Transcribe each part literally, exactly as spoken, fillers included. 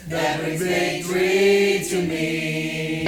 that brings victory to me.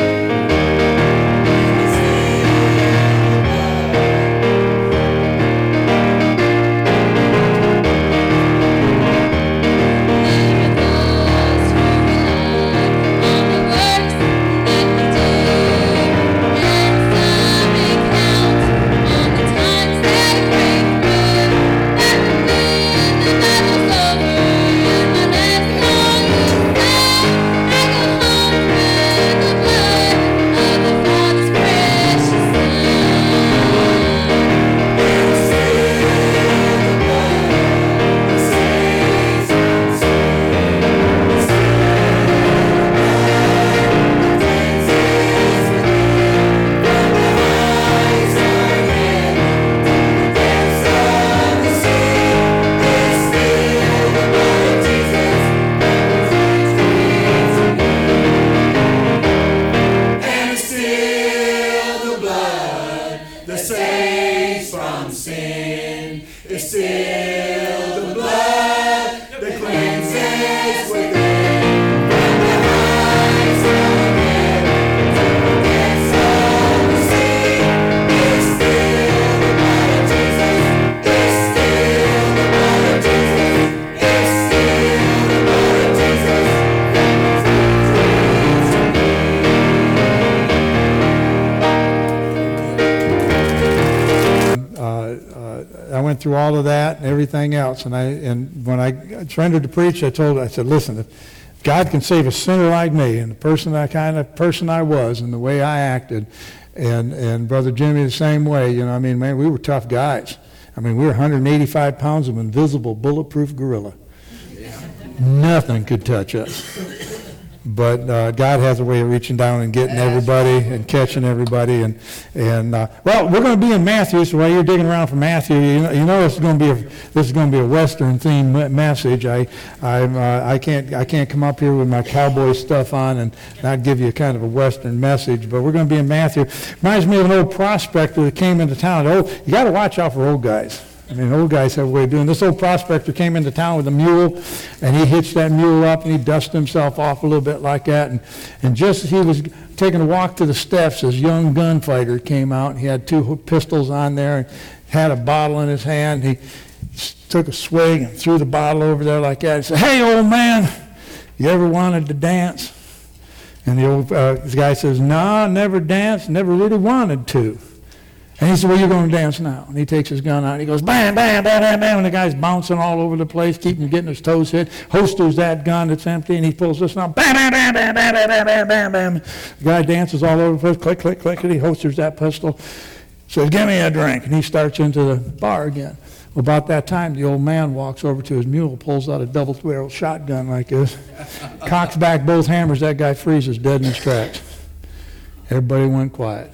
Through all of that and everything else, and I and when I surrendered to preach, I told I said, listen, if God can save a sinner like me and the person that kind of person I was and the way I acted, and and Brother Jimmy the same way, you know, I mean, man, we were tough guys. I mean, we were one hundred eighty-five pounds of invisible, bulletproof gorilla. Yeah. Nothing could touch us. But uh, God has a way of reaching down and getting everybody and catching everybody. And, and uh, well, we're going to be in Matthew, so while you're digging around for Matthew, you know, you know this is going to be a, this is going to be a Western themed message. I I uh, I can't I can't come up here with my cowboy stuff on and not give you a kind of a Western message. But we're going to be in Matthew. Reminds me of an old prospector that came into town. Oh, you got to watch out for old guys. I mean, old guys have a way of doing this. Old prospector came into town with a mule, and he hitched that mule up, and he dusted himself off a little bit like that. And, and just as he was taking a walk to the steps, this young gunfighter came out, and he had two pistols on there, and had a bottle in his hand. He took a swig and threw the bottle over there like that. He said, "Hey, old man, you ever wanted to dance?" And the old uh, the guy says, "No, I never danced, never really wanted to." And he said, "Well, you're going to dance now." And he takes his gun out, and he goes, bam, bam, bam, bam, bam, and the guy's bouncing all over the place, keeping getting his toes hit, holsters that gun that's empty, and he pulls this out, bam, bam, bam, bam, bam, bam, bam, bam, bam. The guy dances all over the place, click, click, click, and he holsters that pistol, says, "Give me a drink," and he starts into the bar again. Well, about that time, the old man walks over to his mule, pulls out a double-barrel shotgun like this, cocks back both hammers, that guy freezes dead in his tracks. Everybody went quiet.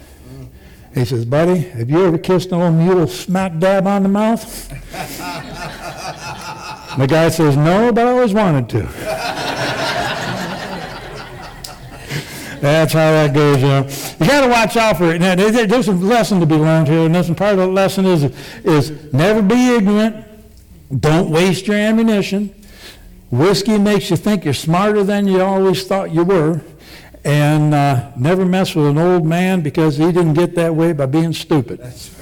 He says, "Buddy, have you ever kissed an old mule smack dab on the mouth?" The guy says, "No, but I always wanted to." That's how that goes, you know. You got to watch out for it. Now, there's a lesson to be learned here, and this part of the lesson is, is never be ignorant. Don't waste your ammunition. Whiskey makes you think you're smarter than you always thought you were. And uh, never mess with an old man because he didn't get that way by being stupid.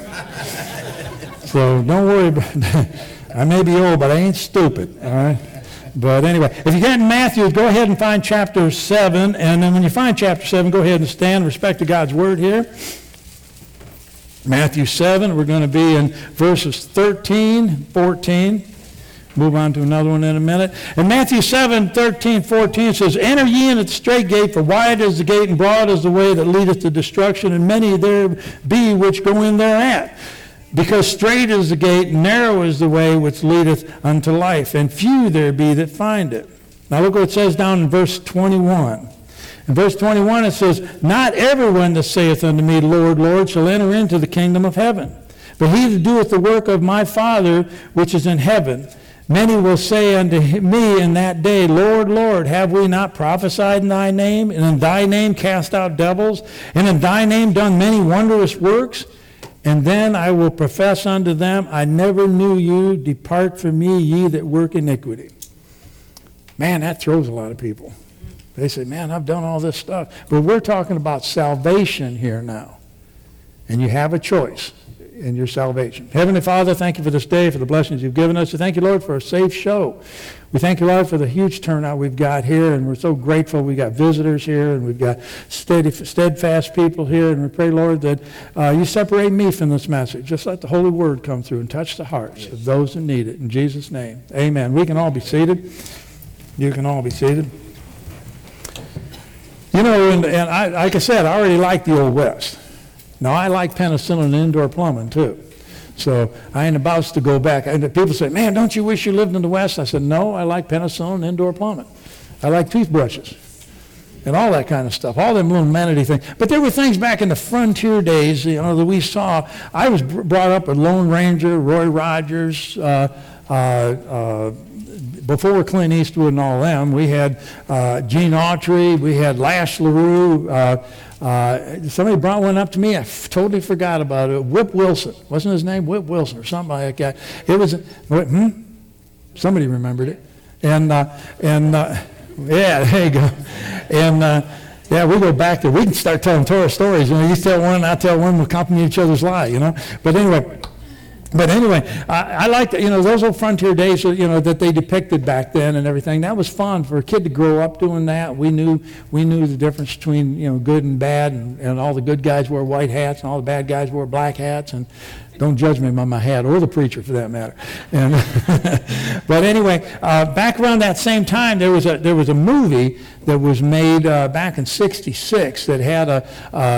So don't worry about it. I may be old, but I ain't stupid, all right? But anyway, if you get in Matthew, go ahead and find chapter seven. And then when you find chapter seven, go ahead and stand in respect to God's word here. Matthew seven, we're going to be in verses thirteen, fourteen. Move on to another one in a minute. In Matthew seven, thirteen, fourteen, it says, "Enter ye in at the straight gate, for wide is the gate, and broad is the way that leadeth to destruction, and many there be which go in thereat. Because straight is the gate, and narrow is the way which leadeth unto life, and few there be that find it." Now look what it says down in verse twenty-one. In verse twenty-one it says, "Not everyone that saith unto me, Lord, Lord, shall enter into the kingdom of heaven, but he that doeth the work of my Father which is in heaven. Many will say unto me in that day, Lord, Lord, have we not prophesied in thy name, and in thy name cast out devils, and in thy name done many wondrous works? And then I will profess unto them, I never knew you. Depart from me, ye that work iniquity." Man, that throws a lot of people. They say, man, I've done all this stuff. But we're talking about salvation here now. And you have a choice in your salvation. Heavenly Father, thank you for this day, for the blessings you've given us. We thank you, Lord, for a safe show. We thank you, Lord, for the huge turnout we've got here, and we're so grateful. We got visitors here, and we've got steady, steadfast people here, and we pray, Lord, that uh, you separate me from this message. Just let the Holy Word come through and touch the hearts of those who need it. In Jesus' name, amen. We can all be seated. You can all be seated. You know, and, and I, like I said, I already like the Old West. Now, I like penicillin and indoor plumbing, too. So I ain't about to go back. And people say, man, don't you wish you lived in the West? I said, no, I like penicillin and indoor plumbing. I like toothbrushes and all that kind of stuff, all them little amenity things. But there were things back in the frontier days, you know, that we saw. I was brought up with Lone Ranger, Roy Rogers, uh, uh, uh, before Clint Eastwood and all them. We had uh, Gene Autry, we had Lash LaRue. Uh, Uh, somebody brought one up to me. I f- totally forgot about it. Whip Wilson. Wasn't his name Whip Wilson or something like that? It was, hmm? Somebody remembered it. And, uh, and uh, yeah, there you go. And, uh, yeah, we go back there. We can start telling Torah stories. You know, you tell one, I tell one, we'll complement each other's lie, you know. But anyway, But anyway, I, I like, you know, those old frontier days, you know, that they depicted back then and everything. That was fun for a kid to grow up doing that. We knew we knew the difference between, you know, good and bad, and, and all the good guys wore white hats and all the bad guys wore black hats. And don't judge me by my hat, or the preacher for that matter. And but anyway, uh, back around that same time, there was a there was a movie that was made uh, back in sixty-six that had a,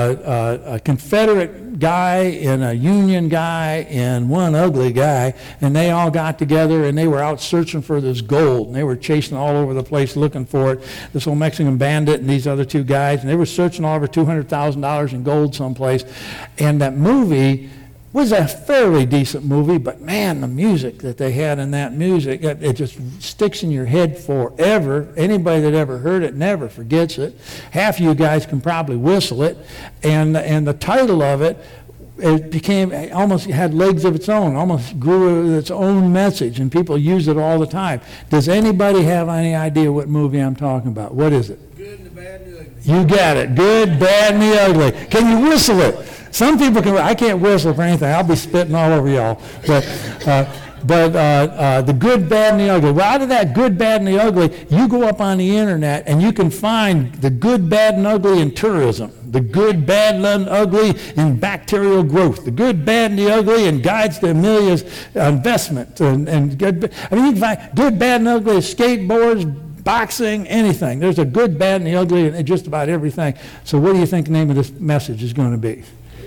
a, a Confederate guy and a Union guy and one ugly guy, and they all got together and they were out searching for this gold, and they were chasing all over the place looking for it. This old Mexican bandit and these other two guys, and they were searching all over two hundred thousand dollars in gold someplace. And that movie was a fairly decent movie, but man, the music that they had in that music, it, it just sticks in your head forever. Anybody that ever heard it never forgets it. Half of you guys can probably whistle it. And, and the title of it, it became, it almost had legs of its own, almost grew its own message, and people use it all the time. Does anybody have any idea what movie I'm talking about? What is it? Good and the bad and the ugly. You got it. Good, bad, and the ugly. Can you whistle it? Some people can. I can't whistle for anything. I'll be spitting all over y'all. But, uh, but uh, uh, the good, bad, and the ugly. Well, out of that good, bad, and the ugly, you go up on the internet and you can find the good, bad, and ugly in tourism, the good, bad, and ugly in bacterial growth, the good, bad, and the ugly in guides to Amelia's investment, and, and good. I mean, you can find good, bad, and ugly in skateboards, boxing, anything. There's a good, bad, and the ugly in just about everything. So what do you think the name of this message is going to be?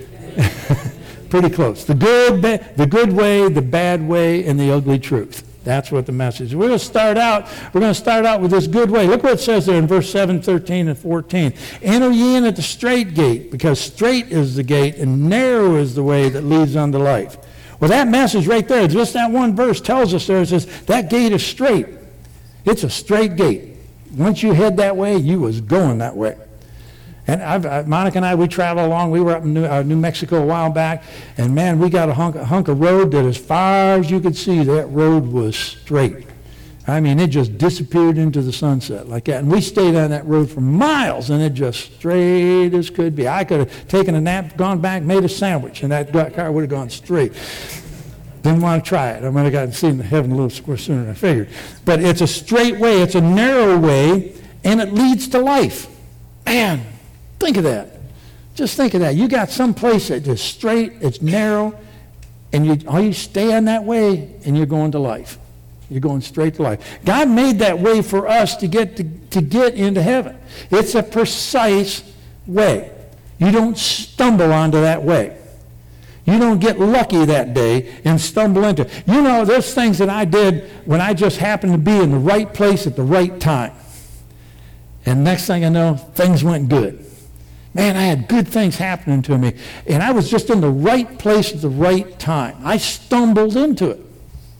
Pretty close. The good, ba- the good way, the bad way, and the ugly truth. That's what the message is. We're going to start out, we're going to start out with this good way. Look what it says there in verse seven, thirteen, and fourteen. Enter ye in at the straight gate, because straight is the gate, and narrow is the way that leads unto life. Well, that message right there, just that one verse tells us there, it says, that gate is straight. It's a straight gate. Once you head that way, you was going that way. And I've, I, Monica and I, we travel along. We were up in New, uh, New Mexico a while back, and man, we got a hunk, a hunk of road that as far as you could see, that road was straight. I mean, it just disappeared into the sunset like that. And we stayed on that road for miles, and it just straight as could be. I could have taken a nap, gone back, made a sandwich, and that car would have gone straight. Didn't want to try it. I might have gotten seen in heaven a little more sooner than I figured. But it's a straight way. It's a narrow way, and it leads to life. Man. Think of that. Just think of that. You got some place that is straight, it's narrow, and you all you stay on that way, and you're going to life. You're going straight to life. God made that way for us to get to, to get into heaven. It's a precise way. You don't stumble onto that way. You don't get lucky that day and stumble into it. You know, there's things that I did when I just happened to be in the right place at the right time. And next thing I know, things went good. Man, I had good things happening to me, and I was just in the right place at the right time. I stumbled into it.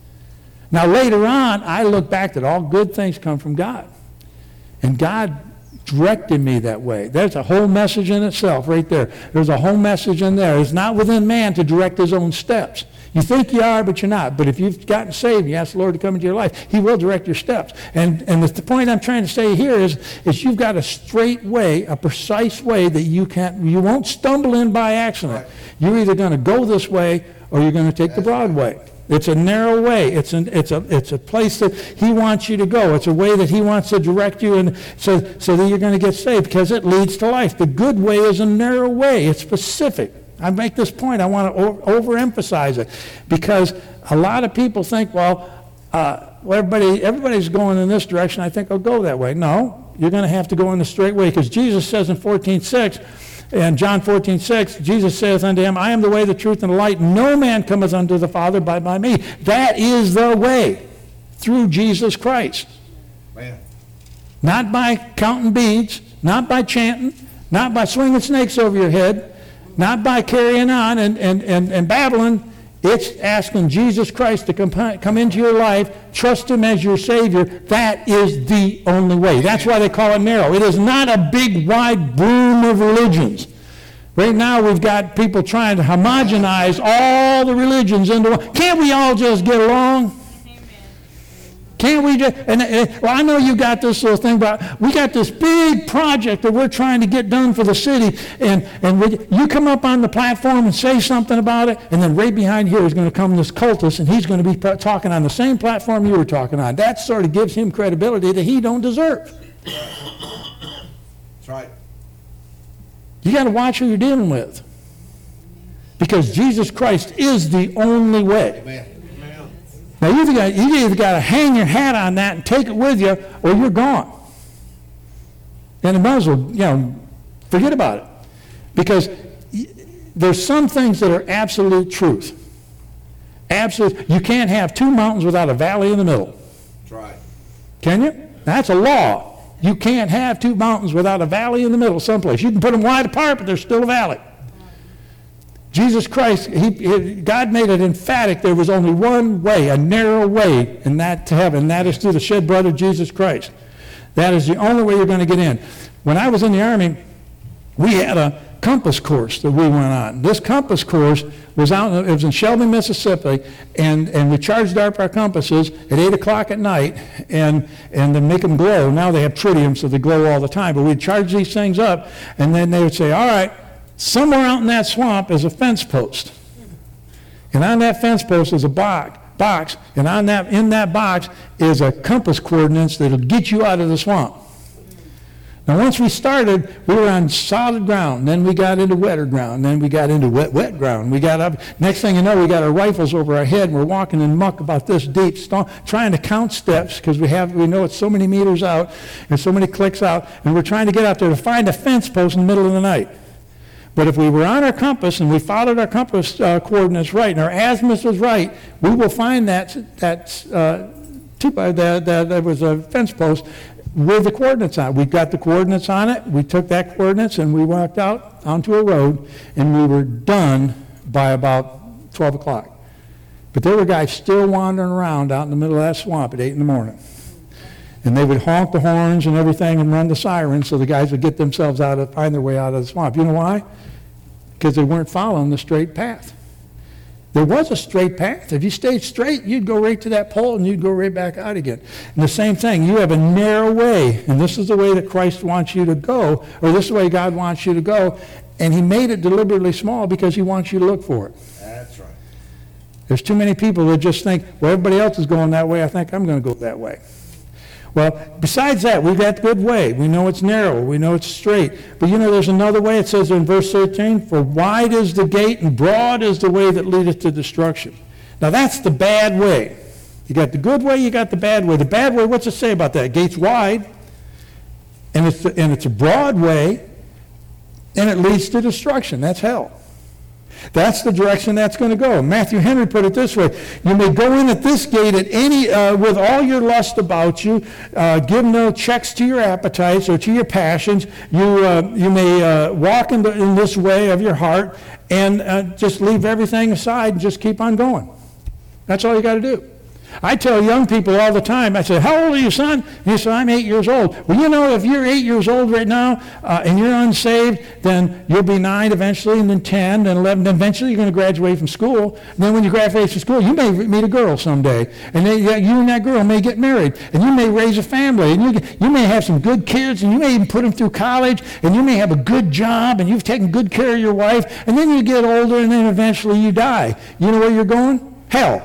Now, later on, I look back that all good things come from God. And God directed me that way. There's a whole message in itself right there. There's a whole message in there. It's not within man to direct his own steps. You think you are, but you're not. But if you've gotten saved, you ask the Lord to come into your life, he will direct your steps. And and the point I'm trying to say here is, is you've got a straight way, a precise way that you can't, you won't stumble in by accident. You're either going to go this way or you're going to take the broad way. It's a narrow way. It's an, it's a it's a place that he wants you to go. It's a way that he wants to direct you, and so so that you're going to get saved, because it leads to life. The good way is a narrow way. It's specific. I make this point. I want to o- overemphasize it, because a lot of people think, well, uh, well, everybody everybody's going in this direction. I think I'll go that way. No, you're going to have to go in the straight way, because Jesus says in fourteen six. In John fourteen six, Jesus saith unto him, I am the way, the truth, and the light. No man cometh unto the Father but by me. That is the way, through Jesus Christ. Man. Not by counting beads, not by chanting, not by swinging snakes over your head, not by carrying on and, and, and, and babbling. It's asking Jesus Christ to come, come into your life, trust him as your Savior. That is the only way. That's why they call it narrow. It is not a big, wide broom of religions. Right now we've got people trying to homogenize all the religions into one. Can't we all just get along? Can't we just, and, and well, I know you got this little thing, but we got this big project that we're trying to get done for the city, and, and we, you come up on the platform and say something about it, and then right behind here is going to come this cultist, and he's going to be talking on the same platform you were talking on. That sort of gives him credibility that he don't deserve. That's right. You got to watch who you're dealing with, because Jesus Christ is the only way. Amen. Now, you either, got, you either got to hang your hat on that and take it with you, or you're gone. And you might as well, you know, forget about it. Because there's some things that are absolute truth. Absolute. You can't have two mountains without a valley in the middle. That's right. Can you? That's a law. You can't have two mountains without a valley in the middle someplace. You can put them wide apart, but there's still a valley. Jesus Christ, he, he, God made it emphatic there was only one way, a narrow way, in that to heaven. That is through the shed blood of Jesus Christ. That is the only way you're going to get in. When I was in the Army, we had a compass course that we went on. This compass course was out, it was in Shelby, Mississippi, and, and we charged up our compasses at eight o'clock at night, and, and then make them glow. Now they have tritium, so they glow all the time, but we'd charge these things up, and then they would say, all right, somewhere out in that swamp is a fence post. And on that fence post is a box, box and on that, in that box is a compass coordinates that'll get you out of the swamp. Now, once we started, we were on solid ground. Then we got into wetter ground. Then we got into wet, wet ground. We got up. Next thing you know, we got our rifles over our head, and we're walking in muck about this deep, st- trying to count steps, because we have we know it's so many meters out and so many clicks out, and we're trying to get out there to find a fence post in the middle of the night. But if we were on our compass and we followed our compass uh, coordinates right, and our azimuth was right, we will find that that uh, two by that that there was a fence post with the coordinates on it. We got the coordinates on it. We took that coordinates and we walked out onto a road, and we were done by about twelve o'clock. But there were guys still wandering around out in the middle of that swamp at eight in the morning. And they would honk the horns and everything and run the sirens so the guys would get themselves out of, find their way out of the swamp. You know why? Because they weren't following the straight path. There was a straight path. If you stayed straight, you'd go right to that pole and you'd go right back out again. And the same thing, you have a narrow way, and this is the way that Christ wants you to go, or this is the way God wants you to go, and he made it deliberately small because he wants you to look for it. That's right. There's too many people that just think, well, everybody else is going that way, I think I'm going to go that way. Well, besides that, we've got good way. We know it's narrow. We know it's straight. But you know, there's another way. It says in verse thirteen, for wide is the gate and broad is the way that leadeth to destruction. Now that's the bad way. You got the good way, you got the bad way. The bad way, what's it say about that? Gate's wide, and it's, the, and it's a broad way, and it leads to destruction. That's hell. That's the direction that's going to go. Matthew Henry put it this way: you may go in at this gate at any uh, with all your lust about you, uh, give no checks to your appetites or to your passions. You uh, you may uh, walk in, the, in this way of your heart, and uh, just leave everything aside and just keep on going. That's all you got to do. I tell young people all the time, I say, how old are you, son? And he said, I'm eight years old. Well, you know, if you're eight years old right now uh, and you're unsaved, then you'll be nine eventually, and then ten, then eleven, then eventually you're going to graduate from school. And then when you graduate from school, you may meet a girl someday. And they, you and that girl may get married. And you may raise a family. And you, you may have some good kids. And you may even put them through college. And you may have a good job. And you've taken good care of your wife. And then you get older, and then eventually you die. You know where you're going? Hell.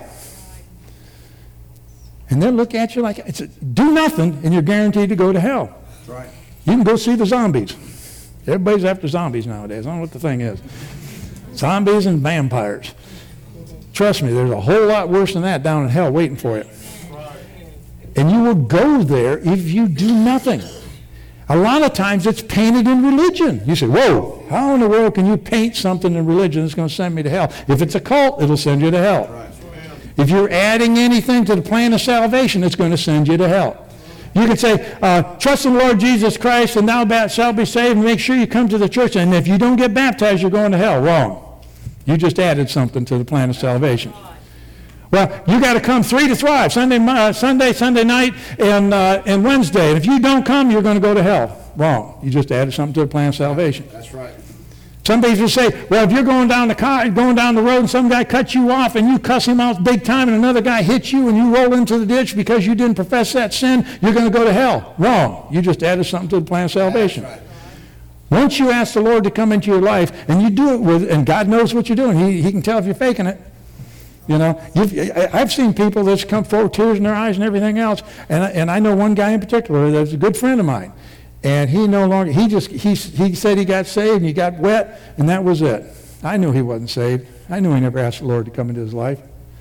And they'll look at you like, it's a, do nothing, and you're guaranteed to go to hell. That's right. You can go see the zombies. Everybody's after zombies nowadays. I don't know what the thing is. Zombies and vampires. Trust me, there's a whole lot worse than that down in hell waiting for you. And you will go there if you do nothing. A lot of times it's painted in religion. You say, whoa, how in the world can you paint something in religion that's going to send me to hell? If it's a cult, it'll send you to hell. Right. If you're adding anything to the plan of salvation, it's going to send you to hell. You can say, uh, trust in the Lord Jesus Christ, and thou shalt be saved, and make sure you come to the church. And if you don't get baptized, you're going to hell. Wrong. You just added something to the plan of salvation. Well, you got to come three to thrive, Sunday, uh, Sunday, Sunday night, and, uh, and Wednesday. And if you don't come, you're going to go to hell. Wrong. You just added something to the plan of salvation. That's right. Some people will say, well, if you're going down the car, going down the road and some guy cuts you off and you cuss him out big time and another guy hits you and you roll into the ditch because you didn't profess that sin, you're going to go to hell. Wrong. You just added something to the plan of salvation. That's right. Once you ask the Lord to come into your life and you do it with, and God knows what you're doing, he, he can tell if you're faking it. You know, you've, I've seen people that's come forward, tears in their eyes and everything else, and, and I know one guy in particular that's a good friend of mine. And he no longer, he just, he, he said he got saved and he got wet, and that was it. I knew he wasn't saved. I knew he never asked the Lord to come into his life.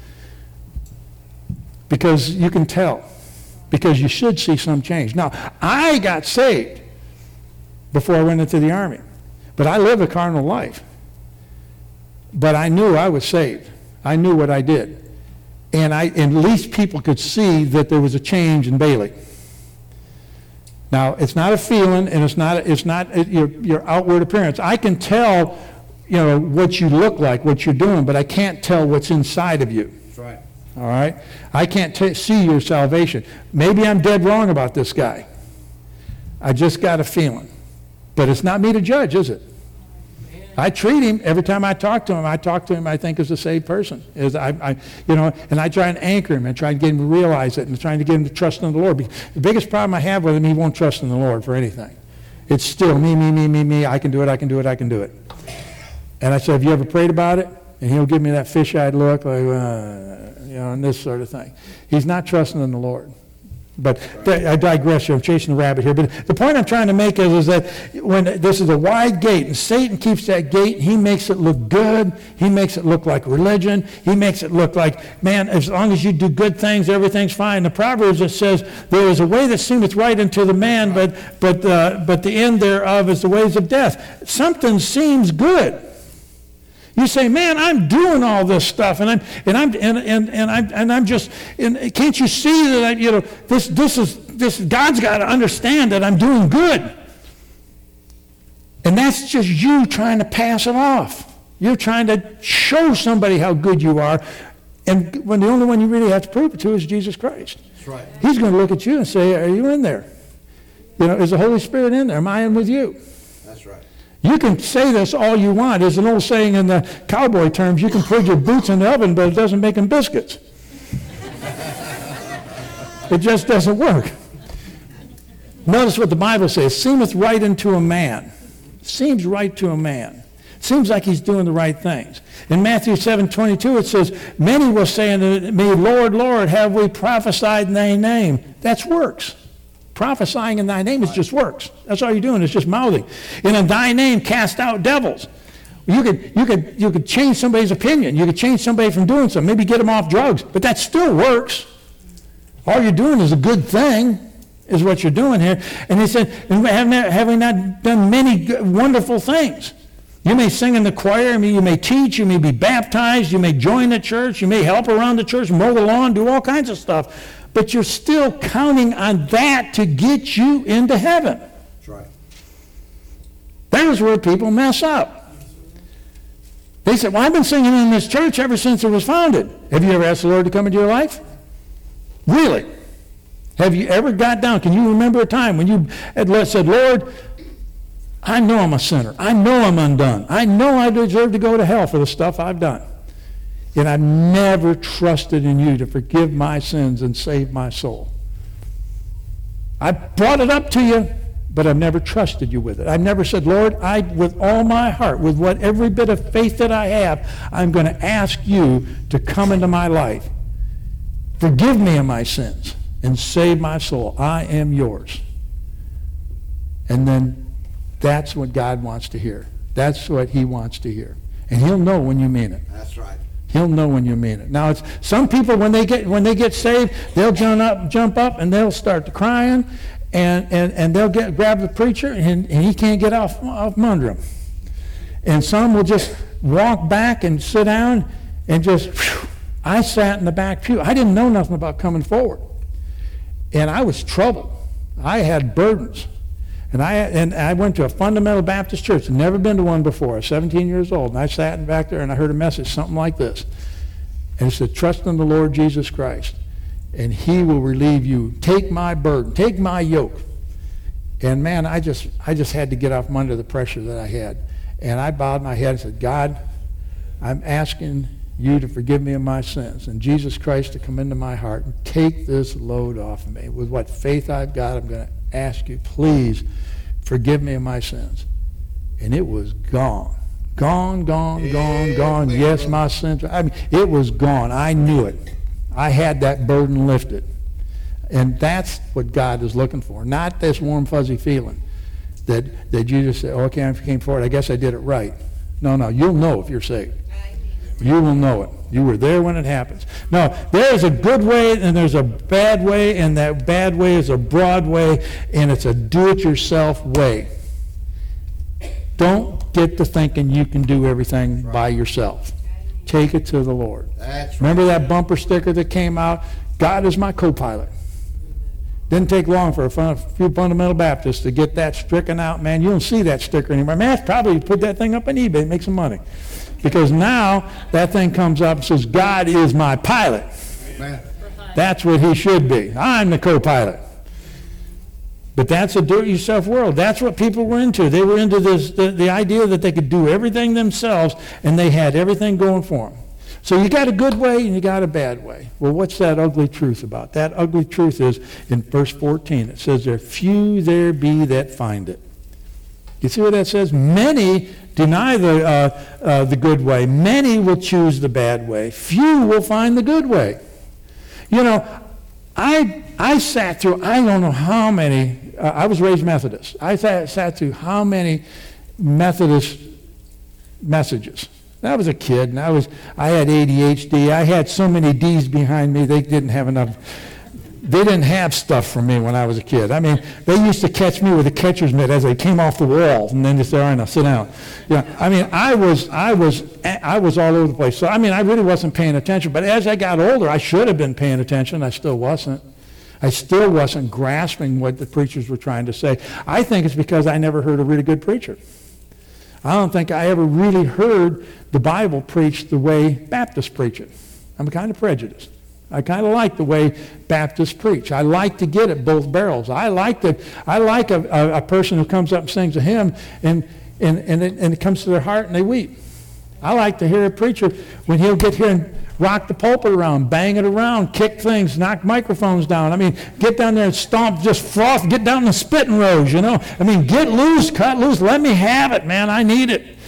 Because you can tell. Because you should see some change. Now, I got saved before I went into the Army. But I lived a carnal life. But I knew I was saved. I knew what I did. And I, at least people could see that there was a change in Bailey. Now, it's not a feeling, and it's not, it's not your, your outward appearance. I can tell, you know, what you look like, what you're doing, but I can't tell what's inside of you. That's right. All right? I can't t- see your salvation. Maybe I'm dead wrong about this guy. I just got a feeling. But it's not me to judge, is it? I treat him, every time I talk to him, I talk to him, I think, as a saved person. As I, I, you know, and I try and anchor him and try to get him to realize it and trying to get him to trust in the Lord. The biggest problem I have with him, he won't trust in the Lord for anything. It's still me, me, me, me, me, I can do it, I can do it, I can do it. And I said, have you ever prayed about it? And he'll give me that fish-eyed look, like, uh, you know, and this sort of thing. He's not trusting in the Lord. But th- I digress here. I'm chasing a rabbit here. But the point I'm trying to make is, is that when this is a wide gate, and Satan keeps that gate, he makes it look good. He makes it look like religion. He makes it look like, man, as long as you do good things, everything's fine. The Proverbs, it says, there is a way that seemeth right unto the man, but but uh, but the end thereof is the ways of death. Something seems good. You say, man, I'm doing all this stuff, and I'm and I'm and and, and I'm and I'm just. And can't you see that I, you know this this is this God's got to understand that I'm doing good, and that's just you trying to pass it off. You're trying to show somebody how good you are, and when the only one you really have to prove it to is Jesus Christ. That's right. He's going to look at you and say, "Are you in there? You know, is the Holy Spirit in there? Am I in with you?" That's right. You can say this all you want. There's an old saying in the cowboy terms, you can put your boots in the oven, but it doesn't make them biscuits. It just doesn't work. Notice what the Bible says, seemeth right unto a man. Seems right to a man. Seems like he's doing the right things. In Matthew seven twenty-two, it says, many will say unto me, Lord, Lord, have we prophesied in thy name? That's works. Prophesying in thy name is just works. That's all you're doing. It's just mouthing. And in thy name cast out devils. You could, you could, you could change somebody's opinion. You could change somebody from doing something. Maybe get them off drugs. But that still works. All you're doing is a good thing, is what you're doing here. And he said, have, have we not done many good, wonderful things? You may sing in the choir. You may teach. You may be baptized. You may join the church. You may help around the church, mow the lawn, do all kinds of stuff. But you're still counting on that to get you into heaven. That's right. There's where people mess up. They said, well, I've been singing in this church ever since it was founded. Have you ever asked the Lord to come into your life? Really? Have you ever got down? Can you remember a time when you had said, Lord, I know I'm a sinner. I know I'm undone. I know I deserve to go to hell for the stuff I've done. And I've never trusted in you to forgive my sins and save my soul. I brought it up to you, but I've never trusted you with it. I've never said, Lord, I, with all my heart, with what every bit of faith that I have, I'm going to ask you to come into my life. Forgive me of my sins and save my soul. I am yours. And then that's what God wants to hear. That's what he wants to hear. And he'll know when you mean it. That's right. He'll know when you mean it. Now, it's some people when they get when they get saved, they'll jump up, jump up, and they'll start to crying, and and, and they'll get grab the preacher, and, and he can't get off off under him. And some will just walk back and sit down, and just. Whew, I sat in the back pew. I didn't know nothing about coming forward, and I was troubled. I had burdens. And I and I went to a fundamental Baptist church. Never been to one before. I was seventeen years old, and I sat in back there, and I heard a message, something like this. And it said, trust in the Lord Jesus Christ, and he will relieve you. Take my burden. Take my yoke. And, man, I just I just had to get off from under the pressure that I had. And I bowed my head and said, God, I'm asking you to forgive me of my sins, and Jesus Christ to come into my heart and take this load off of me. With what faith I've got, I'm going to ask you, please forgive me of my sins. And it was gone. Gone, gone, gone, gone. Yes, my sins. I mean, it was gone. I knew it. I had that burden lifted. And that's what God is looking for, not this warm, fuzzy feeling that, that you just say, oh, okay, I came forward. I guess I did it right. No, no, you'll know if you're saved. You will know it. You were there when it happens. No, there is a good way and there's a bad way, and that bad way is a broad way, and it's a do-it-yourself way. Don't get to thinking you can do everything right by yourself. Take it to the Lord. That's right. Remember that bumper sticker that came out? God is my co-pilot. Didn't take long for a few fundamental Baptists to get that stricken out. Man, you don't see that sticker anymore. Man, that's probably put that thing up on eBay and make some money. Because now that thing comes up and says, God is my pilot. Amen. That's what he should be. I'm the co-pilot. But that's a do-it-yourself world. That's what people were into. They were into this the, the idea that they could do everything themselves, and they had everything going for them. So you got a good way and you got a bad way. Well, what's that ugly truth about? That ugly truth is in verse fourteen. It says, there few there be that find it. You see what that says? Many deny the, uh, uh, the good way. Many will choose the bad way. Few will find the good way. You know, I I sat through, I don't know how many, uh, I was raised Methodist. I sat, sat through how many Methodist messages. I was a kid, and I was I had A D H D. I had so many D's behind me, they didn't have enough. They didn't have stuff for me when I was a kid. I mean, they used to catch me with a catcher's mitt as they came off the wall, and then just say, all right, now sit down. Yeah, I mean, I was, I was, I was all over the place. So, I mean, I really wasn't paying attention. But as I got older, I should have been paying attention. I still wasn't. I still wasn't grasping what the preachers were trying to say. I think it's because I never heard a really good preacher. I don't think I ever really heard the Bible preached the way Baptists preach it. I'm kind of prejudiced. I kind of like the way Baptists preach. I like to get at both barrels. I like to, I like a, a, a person who comes up and sings a hymn and, and, and, it, and it comes to their heart and they weep. I like to hear a preacher when he'll get here and rock the pulpit around, bang it around, kick things, knock microphones down. I mean, get down there and stomp, just froth, get down in the spitting rows, you know. I mean, get loose, cut loose, let me have it, man, I need it.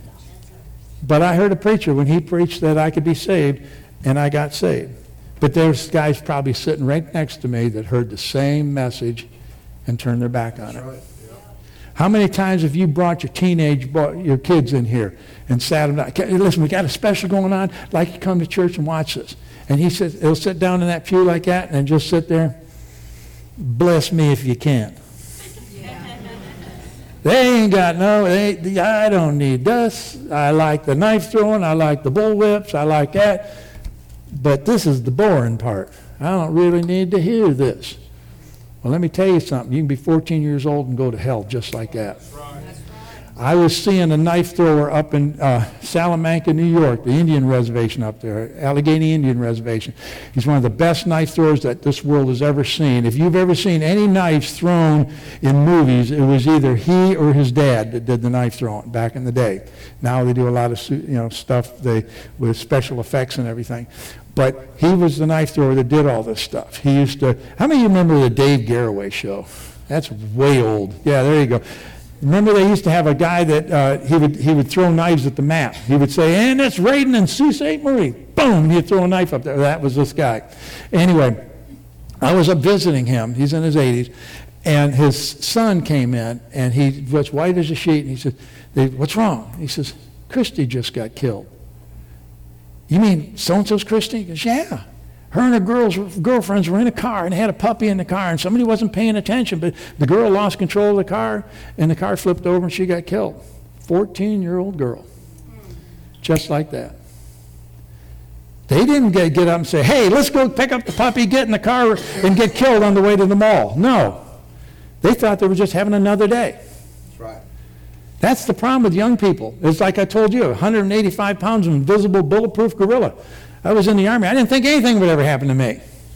But I heard a preacher when he preached that I could be saved, and I got saved. But there's guys probably sitting right next to me that heard the same message and turned their back on it. How many times have you brought your teenage, your kids in here and sat them down? Listen, we got a special going on. I'd like you to come to church and watch this. And he says, he'll sit down in that pew like that and just sit there. Bless me if you can. Yeah. They ain't got no, they, I don't need this. I like the knife throwing. I like the bull whips. I like that. But this is the boring part. I don't really need to hear this. Well, let me tell you something. You can be fourteen years old and go to hell just like that. That's right. I was seeing a knife thrower up in uh, Salamanca, New York, the Indian reservation up there, Allegheny Indian Reservation. He's one of the best knife throwers that this world has ever seen. If you've ever seen any knives thrown in movies, it was either he or his dad that did the knife throwing back in the day. Now they do a lot of you know stuff they, with special effects and everything. But he was the knife thrower that did all this stuff. He used to, how many of you remember the Dave Garroway show? That's way old. Yeah, there you go. Remember they used to have a guy that uh, he would he would throw knives at the map. He would say, and it's Raiden and Sault Ste. Marie. Boom, he'd throw a knife up there. That was this guy. Anyway, I was up visiting him. He's in his eighties. And his son came in, and he was white as a sheet. And he said, what's wrong? He says, Christy just got killed. You mean so-and-so's Christy? He goes, yeah. Her and her girls, girlfriends were in a car and had a puppy in the car, and somebody wasn't paying attention, but the girl lost control of the car, and the car flipped over and she got killed. fourteen-year-old girl. Just like that. They didn't get, get up and say, hey, let's go pick up the puppy, get in the car, and get killed on the way to the mall. No. They thought they were just having another day. That's right. That's the problem with young people. It's like I told you, one hundred eighty-five pounds of invisible bulletproof gorilla. I was in the Army. I didn't think anything would ever happen to me.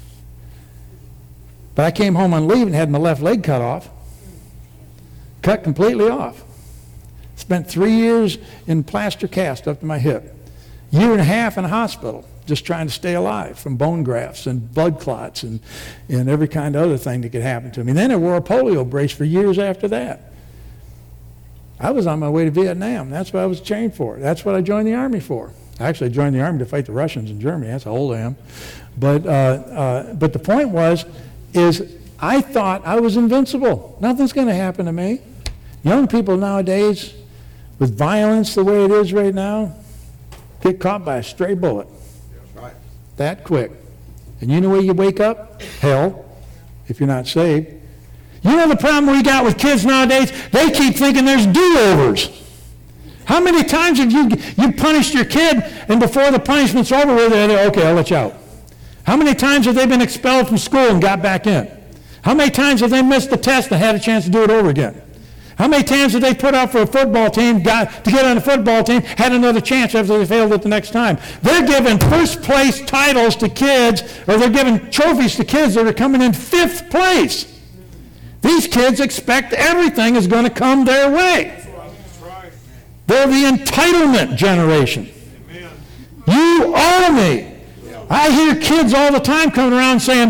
But I came home on leave and had my left leg cut off. Cut completely off. Spent three years in plaster cast up to my hip. Year and a half in a hospital, just trying to stay alive from bone grafts and blood clots and, and every kind of other thing that could happen to me. And then I wore a polio brace for years after that. I was on my way to Vietnam. That's what I was trained for. That's what I joined the Army for. Actually, I joined the Army to fight the Russians in Germany. That's how old I am. But, uh, uh, but the point was, is I thought I was invincible. Nothing's going to happen to me. Young people nowadays, with violence the way it is right now, get caught by a stray bullet. That's right. That quick. And you know where you wake up? Hell, if you're not saved. You know the problem we got with kids nowadays? They keep thinking there's do-overs. How many times have you you punished your kid, and before the punishment's over with, they're okay, I'll let you out? How many times have they been expelled from school and got back in? How many times have they missed the test and had a chance to do it over again? How many times have they put up for a football team, got to get on the football team, had another chance after they failed it the next time? They're giving first place titles to kids, or they're giving trophies to kids that are coming in fifth place. These kids expect everything is going to come their way. They're the entitlement generation. Amen. You owe me. Yeah. I hear kids all the time coming around saying,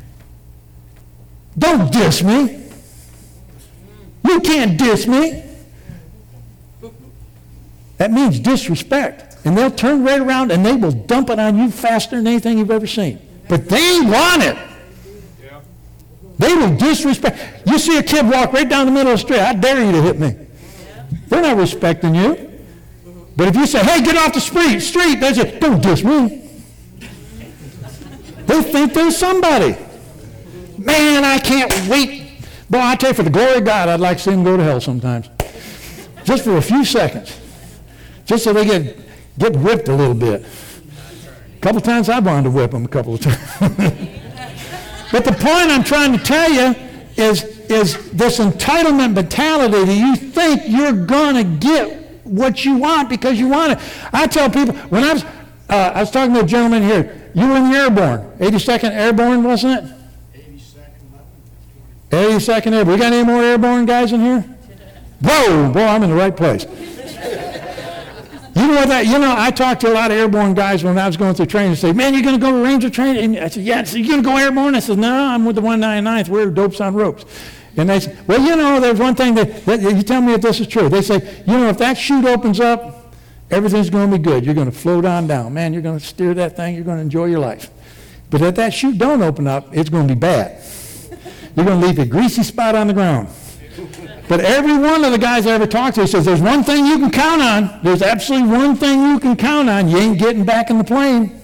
don't diss me. You can't diss me. That means disrespect. And they'll turn right around and they will dump it on you faster than anything you've ever seen. But they want it. Yeah. They will disrespect. You see a kid walk right down the middle of the street, I dare you to hit me. They're not respecting you. But if you say, hey, get off the street, street, they say, don't diss me. They think they're somebody. Man, I can't wait. Boy, I tell you, for the glory of God, I'd like to see them go to hell sometimes. Just for a few seconds. Just so they get, get whipped a little bit. A couple times I wanted to whip them a couple of times. But the point I'm trying to tell you is, is this entitlement mentality that you think you're going to get what you want because you want it. I tell people, when I was, uh, I was talking to a gentleman here, you were in the Airborne, eighty-second Airborne, wasn't it? eighty-second Airborne. We got any more Airborne guys in here? Whoa, boy, I'm in the right place. You know what that, you know, I talked to a lot of Airborne guys when I was going through training and say, man, you're going to go to Ranger training? And I said, yeah. So you're going to go Airborne? I said, no, I'm with the one ninety-ninth. We're dopes on ropes. And they say, well, you know, there's one thing that, that, you tell me if this is true. They say, you know, if that chute opens up, everything's going to be good. You're going to float on down. Man, you're going to steer that thing. You're going to enjoy your life. But if that chute don't open up, it's going to be bad. You're going to leave a greasy spot on the ground. But every one of the guys I ever talked to says, there's one thing you can count on. There's absolutely one thing you can count on. You ain't getting back in the plane.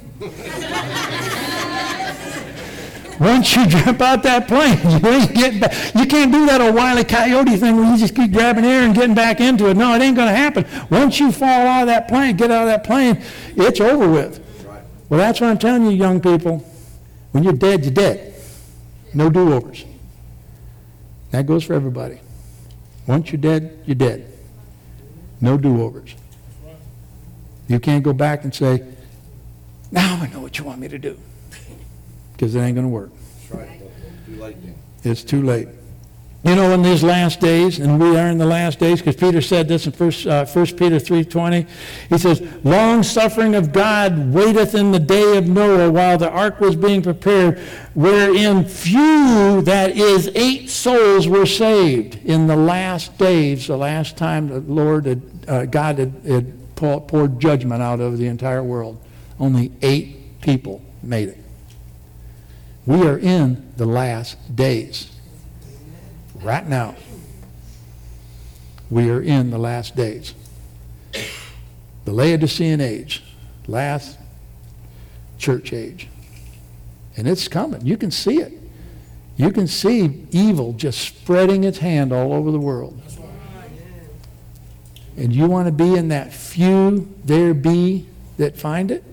Once you jump out that plane, you ain't getting back. You can't do that old Wile E. Coyote thing where you just keep grabbing air and getting back into it. No, it ain't going to happen. Once you fall out of that plane, get out of that plane, it's over with. Right. Well, that's what I'm telling you, young people. When you're dead, you're dead. No do-overs. That goes for everybody. Once you're dead, you're dead. No do-overs. You can't go back and say, now I know what you want me to do. Because it ain't going to work. That's right. Too late then. It's too late. You know, in these last days, and we are in the last days, because Peter said this in First, uh, First Peter three twenty, he says, long suffering of God waiteth in the day of Noah while the ark was being prepared, wherein few, that is, eight souls were saved. In the last days, the last time the Lord, had, uh, God had, had poured judgment out over the entire world, only eight people made it. We are in the last days. Right now, we are in the last days. The Laodicean age, last church age. And it's coming. You can see it. You can see evil just spreading its hand all over the world. And you want to be in that few there be that find it?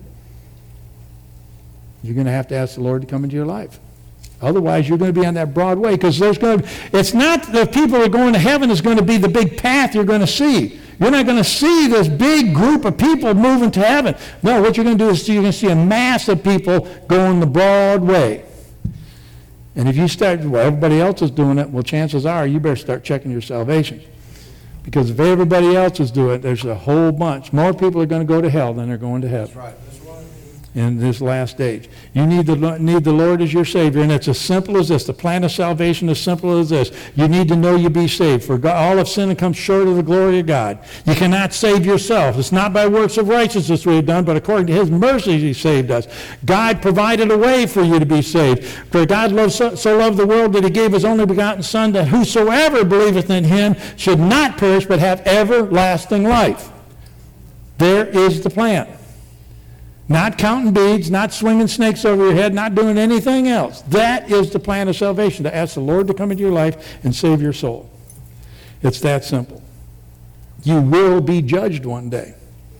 You're going to have to ask the Lord to come into your life. Otherwise, you're going to be on that broad way, because there's going to, it's not the people who are going to heaven is going to be the big path you're going to see. You're not going to see this big group of people moving to heaven. No, what you're going to do is you're going to see a mass of people going the broad way. And if you start, well, everybody else is doing it, well, chances are you better start checking your salvation. Because if everybody else is doing it, there's a whole bunch. More people are going to go to hell than they're going to heaven. That's right. In this last age. You need the, need the Lord as your Savior, and it's as simple as this. The plan of salvation is simple as this. You need to know you be saved. For God, all have sinned and come short of the glory of God. You cannot save yourself. It's not by works of righteousness we have done, but according to His mercy He saved us. God provided a way for you to be saved. For God loved so, so loved the world that He gave His only begotten Son, that whosoever believeth in Him should not perish, but have everlasting life. There is the plan. Not counting beads, not swinging snakes over your head, not doing anything else. That is the plan of salvation, to ask the Lord to come into your life and save your soul. It's that simple. You will be judged one day.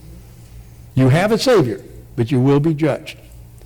You have a Savior, but you will be judged.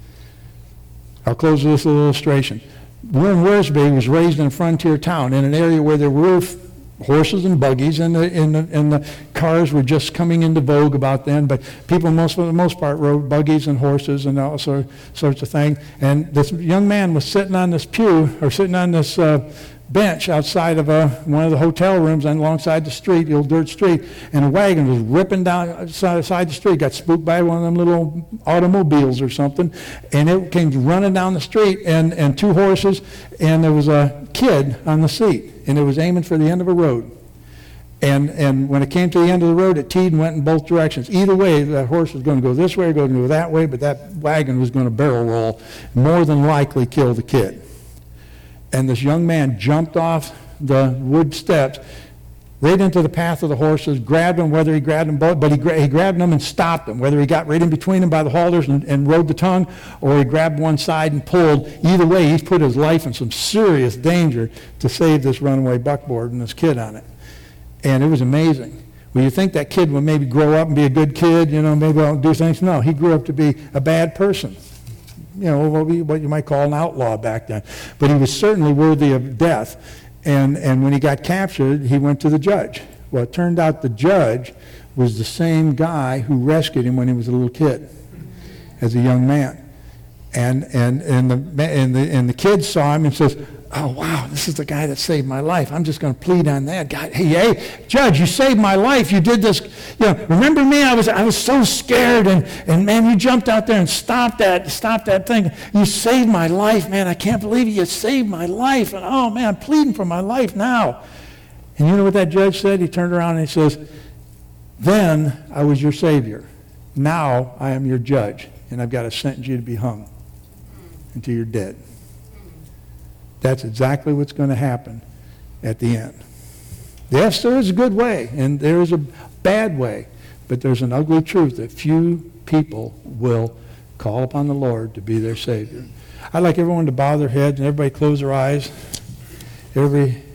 I'll close with this little illustration. Warren Worsby was raised in a frontier town in an area where there were horses and buggies, and the, and, the, and the cars were just coming into vogue about then, but people, most for the most part, rode buggies and horses and all sort, sorts of things. And this young man was sitting on this pew, or sitting on this uh, bench outside of a, one of the hotel rooms on alongside the street, the old dirt street, and a wagon was ripping down outside the street, got spooked by one of them little automobiles or something, and it came running down the street, and, and two horses, and there was a kid on the seat. And it was aiming for the end of a road. And and when it came to the end of the road, it teed and went in both directions. Either way, that horse was going to go this way or going to go that way, but that wagon was going to barrel roll, more than likely kill the kid. And this young man jumped off the wood steps, right into the path of the horses, grabbed them, whether he grabbed them both, but he, gra- he grabbed them and stopped them, whether he got right in between them by the halters and, and rode the tongue, or he grabbed one side and pulled. Either way, he's put his life in some serious danger to save this runaway buckboard and this kid on it. And it was amazing. Well, you think that kid would maybe grow up and be a good kid, you know, maybe I'll do things. No, he grew up to be a bad person. You know, what, we, what you might call an outlaw back then. But he was certainly worthy of death. And, and when he got captured, he went to the judge. Well, it turned out the judge was the same guy who rescued him when he was a little kid, as a young man. And, and, and, the, and, the, and the kid saw him and says, oh, wow, this is the guy that saved my life. I'm just going to plead on that guy. Hey, hey, Judge, you saved my life. You did this. You know, remember me? I was I was so scared, and, and man, you jumped out there and stopped that, stopped that thing. You saved my life, man. I can't believe you saved my life. And oh, man, I'm pleading for my life now. And you know what that judge said? He turned around and he says, then I was your Savior. Now I am your judge, and I've got to sentence you to be hung until you're dead. That's exactly what's going to happen at the end. Yes, there is a good way, and there is a bad way, but there's an ugly truth that few people will call upon the Lord to be their Savior. I'd like everyone to bow their heads and everybody close their eyes. Every